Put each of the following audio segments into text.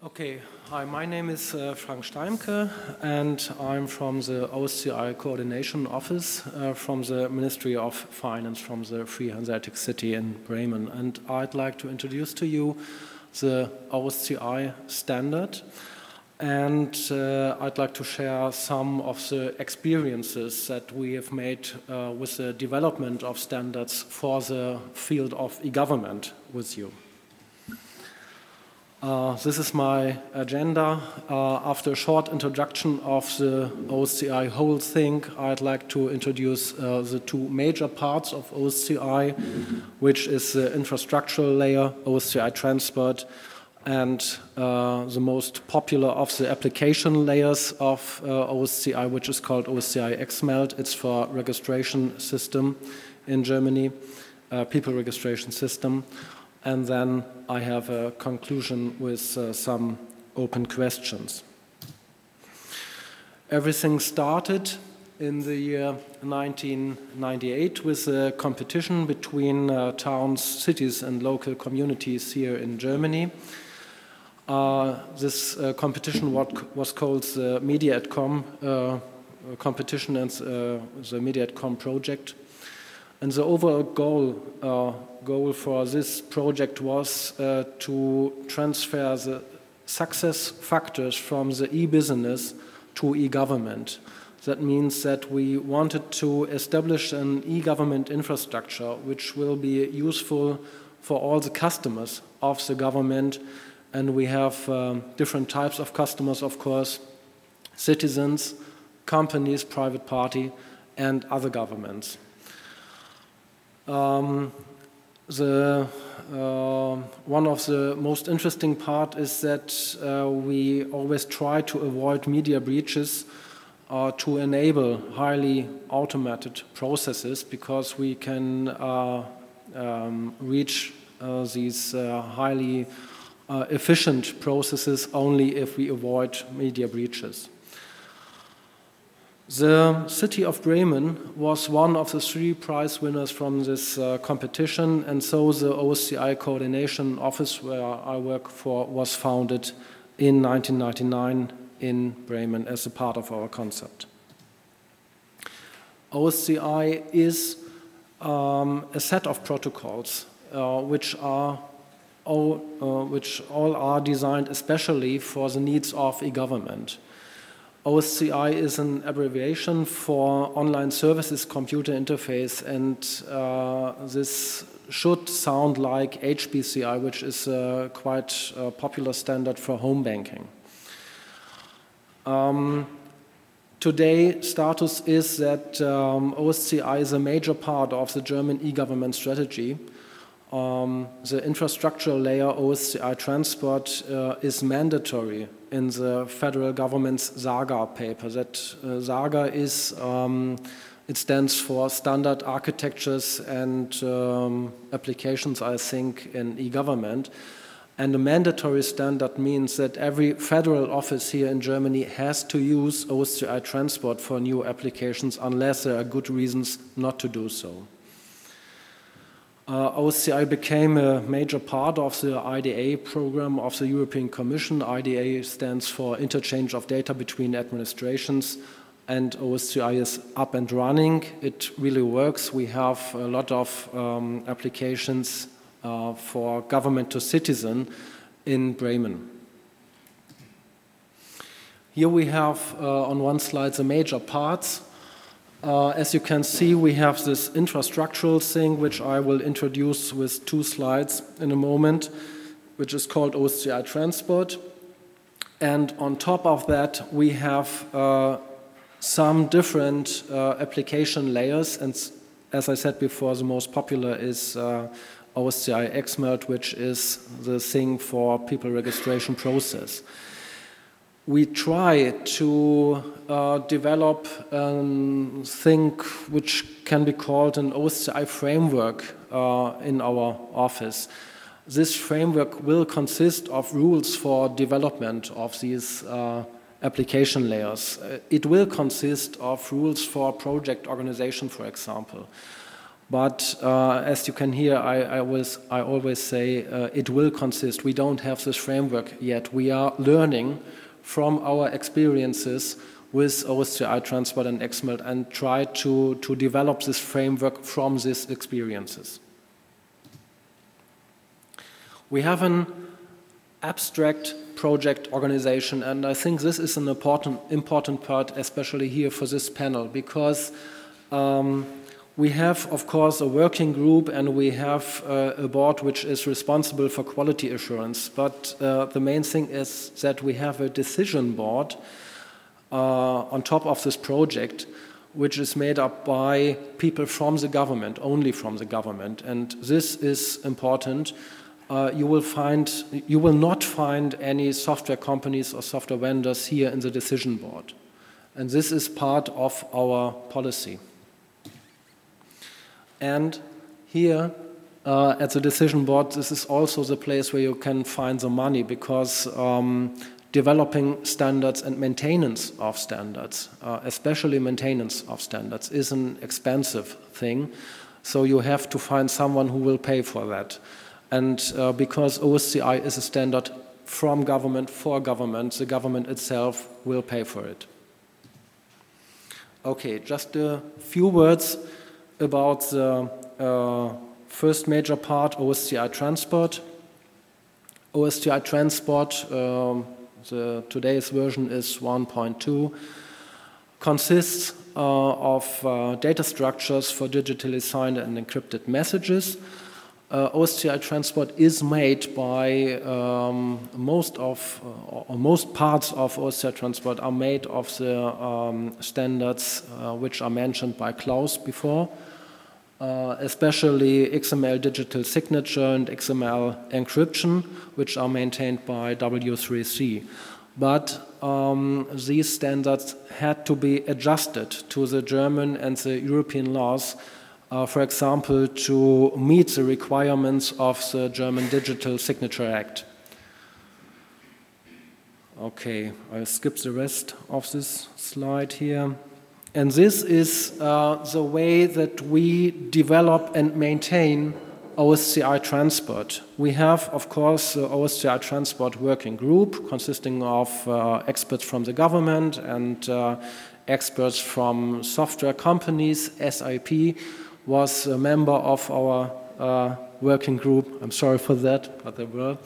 Okay, hi, my name is Frank Steimke, and I'm from the OSCE Coordination Office from the Ministry of Finance from the Free Hanseatic City in Bremen. And I'd like to introduce to you the OSCE standard, and I'd like to share some of the experiences that we have made with the development of standards for the field of e-government with you. This is my agenda. After a short introduction of the OSCE whole thing, I'd like to introduce the two major parts of OSCE, which is the infrastructural layer, OSCE Transport, and the most popular of the application layers of OSCE, which is called OSCE XMELD. It's for registration system in Germany, people registration system. And then I have a conclusion with some open questions. Everything started in the year 1998 with a competition between towns, cities, and local communities here in Germany. This competition was called the Media@Com competition and the Media@Com project. And the overall goal for this project was to transfer the success factors from the e-business to e-government. That means that we wanted to establish an e-government infrastructure which will be useful for all the customers of the government. And we have different types of customers, of course, citizens, companies, private party, and other governments. One of the most interesting part is that we always try to avoid media breaches to enable highly automated processes, because we can reach these highly efficient processes only if we avoid media breaches. The city of Bremen was one of the three prize winners from this competition, and so the OSCE Coordination Office, where I work for, was founded in 1999 in Bremen as a part of our concept. OSCE is a set of protocols which all are designed especially for the needs of e-government. OSCE is an abbreviation for Online Services Computer Interface, and this should sound like HBCI, which is a quite popular standard for home banking. Today, status is that OSCE is a major part of the German e-government strategy. The infrastructural layer OSCE Transport is mandatory in the federal government's SAGA paper. That SAGA is, it stands for Standard Architectures and Applications, I think, in e-government. And a mandatory standard means that every federal office here in Germany has to use OSCE Transport for new applications unless there are good reasons not to do so. OSCE became a major part of the IDA program of the European Commission. IDA stands for Interchange of Data Between Administrations, and OSCE is up and running. It really works. We have a lot of applications for government to citizen in Bremen. Here we have on one slide the major parts. As you can see, we have this infrastructural thing, which I will introduce with two slides in a moment, which is called OSCE Transport. And on top of that, we have some different application layers. And as I said before, the most popular is OSCE XMELD, which is the thing for people registration process. We try to develop a thing which can be called an OSCE framework in our office. This framework will consist of rules for development of these application layers. It will consist of rules for project organization, for example. But as you can hear, I always say it will consist. We don't have this framework yet. We are learning from our experiences with OSCI Transport and XMELT and try to develop this framework from these experiences. We have an abstract project organization, and I think this is an important part, especially here for this panel, because we have, of course, a working group and we have a board which is responsible for quality assurance. But the main thing is that we have a decision board on top of this project, which is made up by people from the government, only from the government. And this is important. You will not find any software companies or software vendors here in the decision board. And this is part of our policy. And here at the decision board, this is also the place where you can find the money, because developing standards and maintenance of standards, especially maintenance of standards, is an expensive thing. So you have to find someone who will pay for that. And because OSCI is a standard from government for government, the government itself will pay for it. Okay, just a few words about the first major part, OSCI Transport. OSCI Transport, today's version is 1.2, consists of data structures for digitally signed and encrypted messages. OSCI Transport is made by most parts of OSCI Transport are made of the standards which are mentioned by Klaus before, especially XML digital signature and XML encryption, which are maintained by W3C. But these standards had to be adjusted to the German and the European laws, for example, to meet the requirements of the German Digital Signature Act. Okay, I'll skip the rest of this slide here. And this is the way that we develop and maintain OSCI Transport. We have, of course, the OSCI Transport working group consisting of experts from the government and experts from software companies. SIP was a member of our working group. I'm sorry for that, but they were.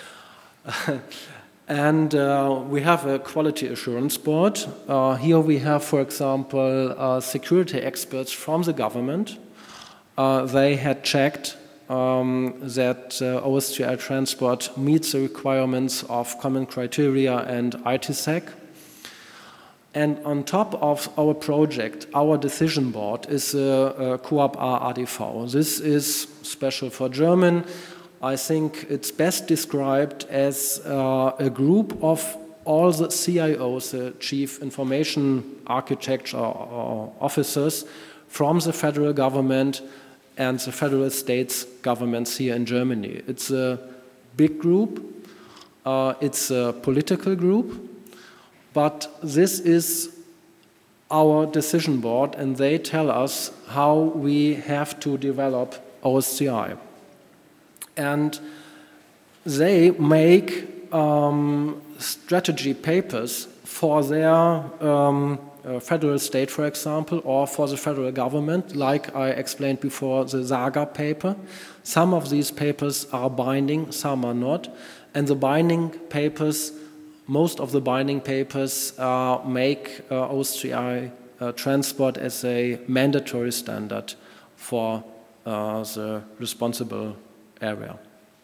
And we have a quality assurance board. Here we have, for example, security experts from the government. They had checked that OSCI Transport meets the requirements of common criteria and ITSEC. And on top of our project, our decision board is Coop ADV. This is special for German. I think it's best described as a group of all the CIOs, the Chief Information Architecture officers from the federal government and the federal states governments here in Germany. It's a big group. It's a political group. But this is our decision board, and they tell us how we have to develop OSCI. And they make strategy papers for their federal state, for example, or for the federal government, like I explained before, the SAGA paper. Some of these papers are binding, some are not. And the binding papers, most of the binding papers make OSCI Transport as a mandatory standard for the responsible area.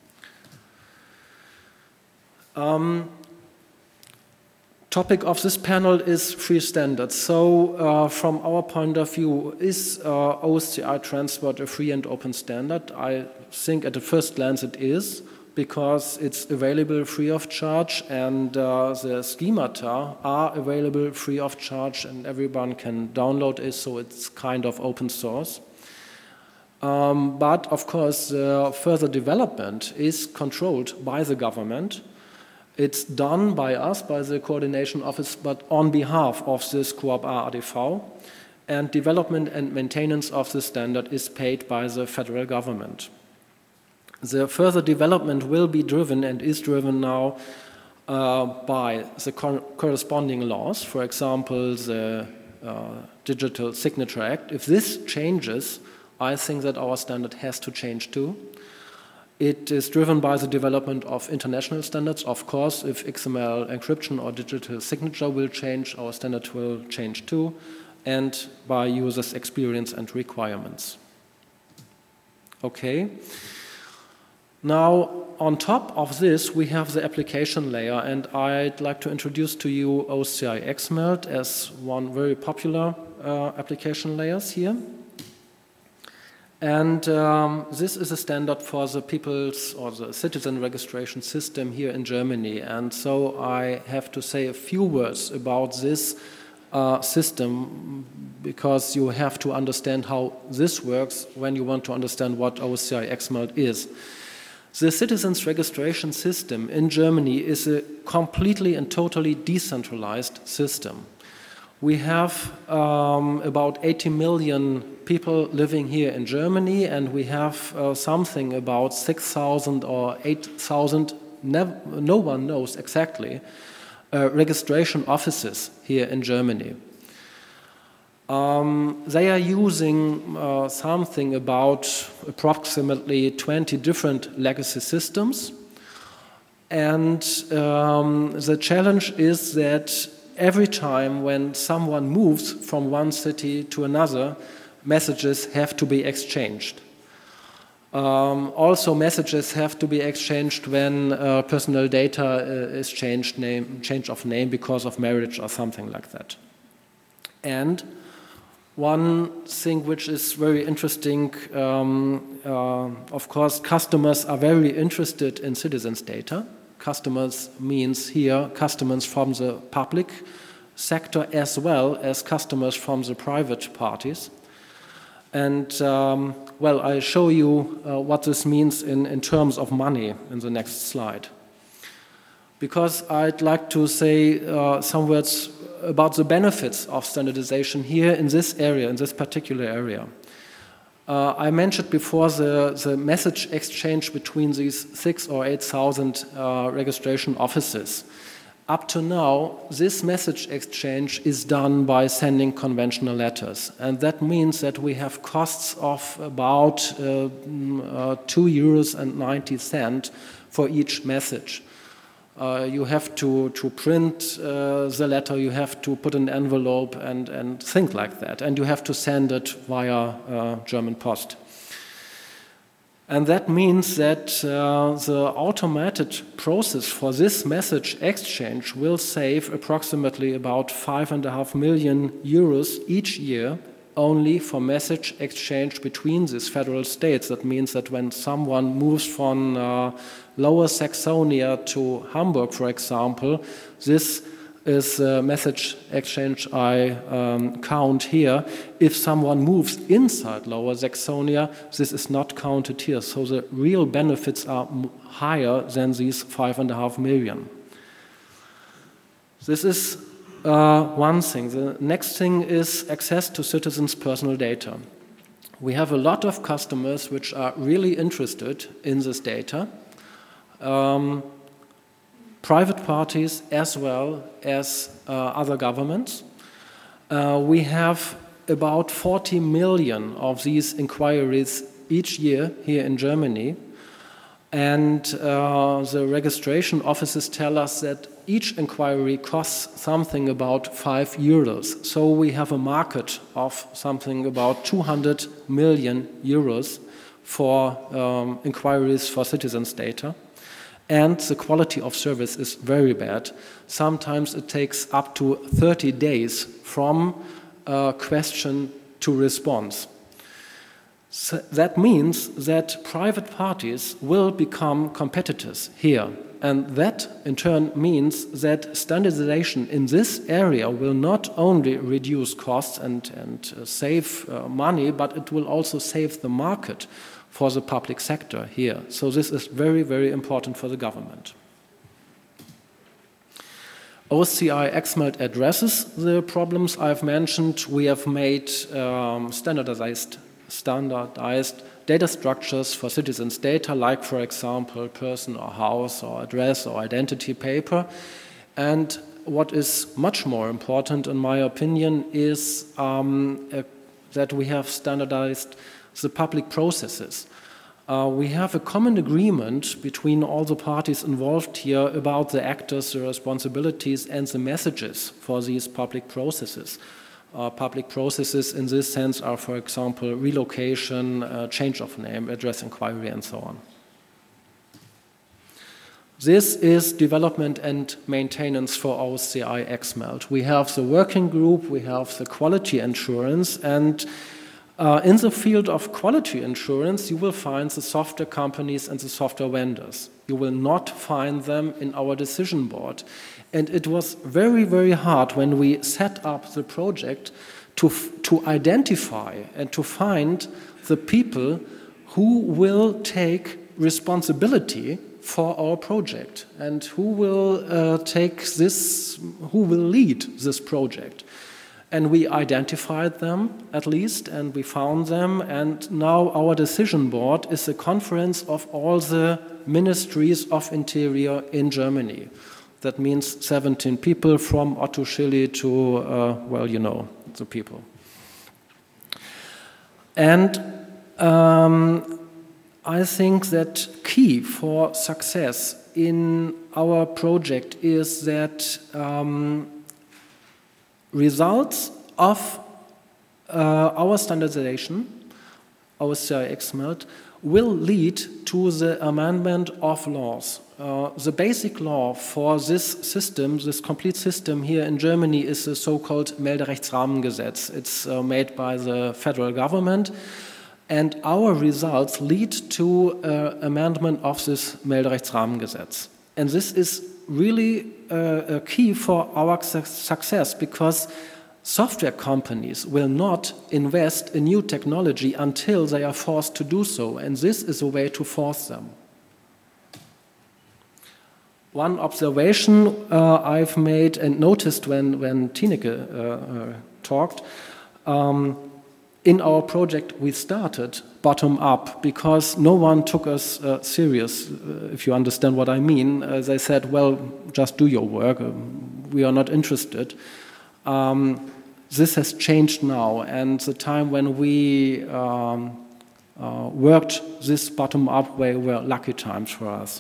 Topic of this panel is free standards. So from our point of view, is OSCI Transport a free and open standard? I think at the first glance it is, because it's available free of charge, and the schemata are available free of charge, and everyone can download it, so it's kind of open source. But of course, further development is controlled by the government. It's done by us, by the coordination office, but on behalf of this Coop ADV. and development and maintenance of the standard is paid by the federal government. The further development will be driven and is driven now by the corresponding laws, for example, the Digital Signature Act. If this changes, I think that our standard has to change too. It is driven by the development of international standards. Of course, if XML encryption or digital signature will change, our standard will change too, and by users' experience and requirements. Okay. Now, on top of this, we have the application layer, and I'd like to introduce to you OCI XMELT as one very popular application layers here. And this is a standard for the people's or the citizen registration system here in Germany. And so I have to say a few words about this system, because you have to understand how this works when you want to understand what OCI XMELT is. The citizens registration system in Germany is a completely and totally decentralized system. We have about 80 million people living here in Germany, and we have something about 6,000 or 8,000, no one knows exactly, registration offices here in Germany. They are using something about approximately 20 different legacy systems. And the challenge is that every time when someone moves from one city to another, messages have to be exchanged. Also, messages have to be exchanged when personal data is changed, change of name because of marriage or something like that. And one thing which is very interesting, of course, customers are very interested in citizens' data. Customers means here customers from the public sector as well as customers from the private parties. And, well, I'll show you what this means in terms of money in the next slide. Because I'd like to say some words about the benefits of standardization here in this area, in this particular area. I mentioned before the message exchange between these 6,000 or 8,000 registration offices. Up to now, this message exchange is done by sending conventional letters. And that means that we have costs of about €2.90 for each message. You have to print the letter, you have to put an envelope and things like that. And you have to send it via German Post. And that means that the automated process for this message exchange will save approximately about €5.5 million each year only for message exchange between these federal states. That means that when someone moves from Lower Saxonia to Hamburg, for example, this is a message exchange I count here. If someone moves inside Lower Saxonia, this is not counted here. So the real benefits are higher than these 5.5 million. This is one thing. The next thing is access to citizens' personal data. We have a lot of customers which are really interested in this data. Private parties as well as other governments. We have about 40 million of these inquiries each year here in Germany. And the registration offices tell us that each inquiry costs something about €5. So we have a market of something about 200 million euros for inquiries for citizens' data. And the quality of service is very bad. Sometimes it takes up to 30 days from question to response. So that means that private parties will become competitors here. And that, in turn, means that standardization in this area will not only reduce costs and save money, but it will also save the market for the public sector here. So this is very, very important for the government. OSCI XMELT addresses the problems I've mentioned. We have made standardized data structures for citizens' data, like, for example, person or house or address or identity paper. And what is much more important, in my opinion, is that we have standardized the public processes. We have a common agreement between all the parties involved here about the actors, the responsibilities, and the messages for these public processes. Public processes in this sense are, for example, relocation, change of name, address inquiry, and so on. This is development and maintenance for OSCI XMELT. We have the working group, we have the quality assurance, and in the field of quality assurance, you will find the software companies and the software vendors. You will not find them in our decision board. And it was very, very hard when we set up the project to identify and to find the people who will take responsibility for our project and who will who will lead this project. And we identified them, at least, and we found them, and now our decision board is a conference of all the ministries of interior in Germany. That means 17 people from Otto Schily to, well, you know, the people. And I think that key for success in our project is that results of our standardization, OSCI XMELT, will lead to the amendment of laws. The basic law for this system, this complete system here in Germany, is the so-called Melderechtsrahmengesetz. It's made by the federal government, and our results lead to amendment of this Melderechtsrahmengesetz. And this is really a key for our success, because software companies will not invest in new technology until they are forced to do so, and this is a way to force them. One observation I've made and noticed when Tineke talked, in our project we started bottom up because no one took us serious, if you understand what I mean. They said, well, just do your work, we are not interested. This has changed now, and the time when we worked this bottom-up way were lucky times for us.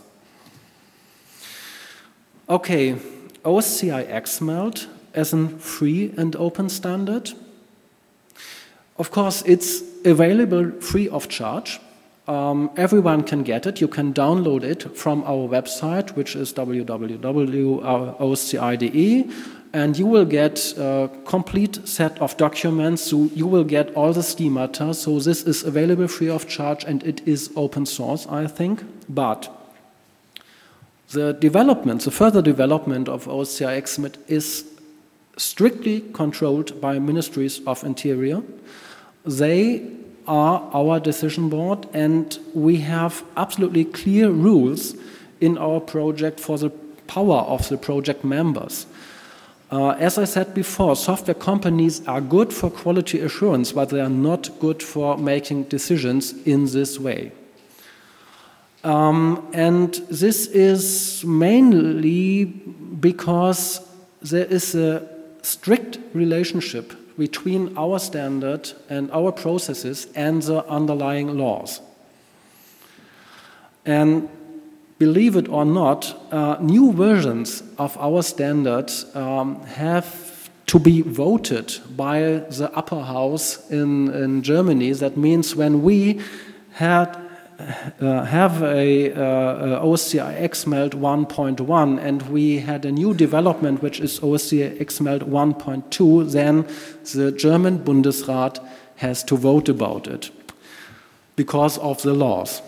Okay, OSCI XMELT as a free and open standard. Of course, it's available free of charge. Everyone can get it. You can download it from our website, which is www.osci.de, and you will get a complete set of documents. So you will get all the schemata. So this is available free of charge, and it is open source, I think. But the further development of OSCI XMELT is strictly controlled by ministries of interior. They are our decision board, and we have absolutely clear rules in our project for the power of the project members. As I said before, software companies are good for quality assurance, but they are not good for making decisions in this way. And this is mainly because there is a strict relationship between our standard and our processes and the underlying laws. And believe it or not, new versions of our standard have to be voted by the upper house in Germany. That means when we have a OSCI XMELT 1.1 and we had a new development which is OSCI XMELT 1.2, then the German Bundesrat has to vote about it because of the laws.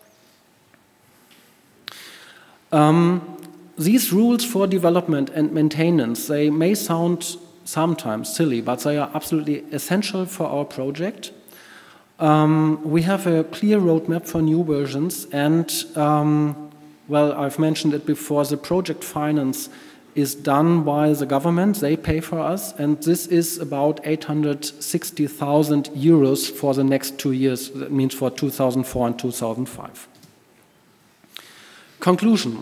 These rules for development and maintenance, they may sound sometimes silly, but they are absolutely essential for our project. We have a clear roadmap for new versions, and well, I've mentioned it before, the project finance is done by the government. They pay for us, and this is about 860,000 euros for the next 2 years. That means for 2004 and 2005. Conclusion.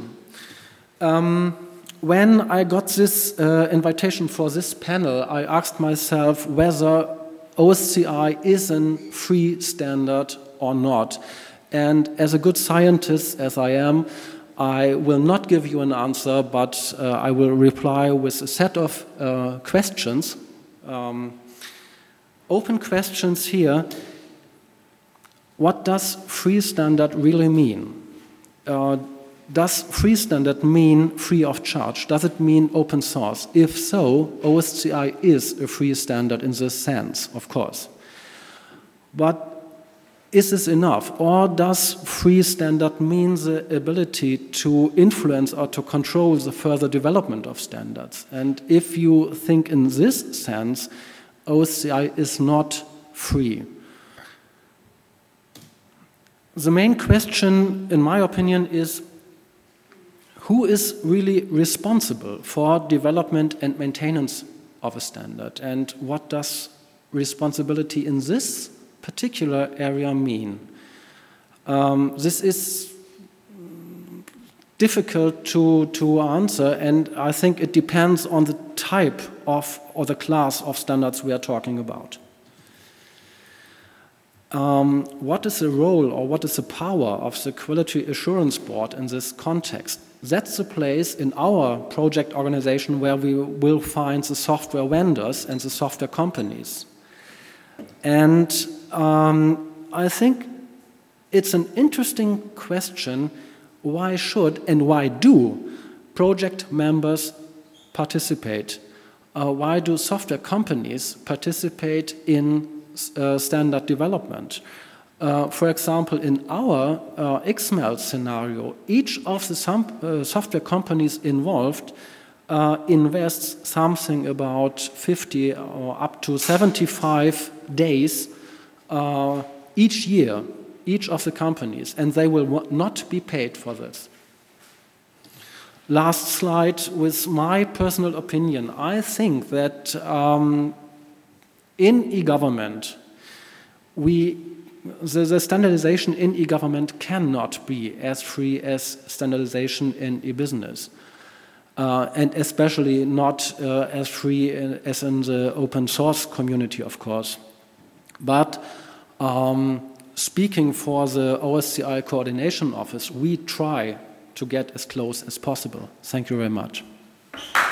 When I got this invitation for this panel, I asked myself whether OSCE is a free standard or not. And as a good scientist, as I am, I will not give you an answer, but I will reply with a set of questions. Open questions here. What does free standard really mean? Does free standard mean free of charge? Does it mean open source? If so, OSCE is a free standard in this sense, of course. But is this enough? Or does free standard mean the ability to influence or to control the further development of standards? And if you think in this sense, OSCE is not free. The main question, in my opinion, is who is really responsible for development and maintenance of a standard? And what does responsibility in this particular area mean? This is difficult to answer, and I think it depends on the type of or the class of standards we are talking about. What is the role or what is the power of the Quality Assurance Board in this context? That's the place in our project organization where we will find the software vendors and the software companies. And I think it's an interesting question, why should and why do project members participate? Why do software companies participate in standard development? For example, in our XML scenario, each of the software companies involved invests something about 50 or up to 75 days each year, each of the companies, and they will not be paid for this. Last slide, with my personal opinion, I think that in e-government, the standardization in e-government cannot be as free as standardization in e-business. And especially not as free as in the open source community, of course. But speaking for the OSCE Coordination Office, we try to get as close as possible. Thank you very much.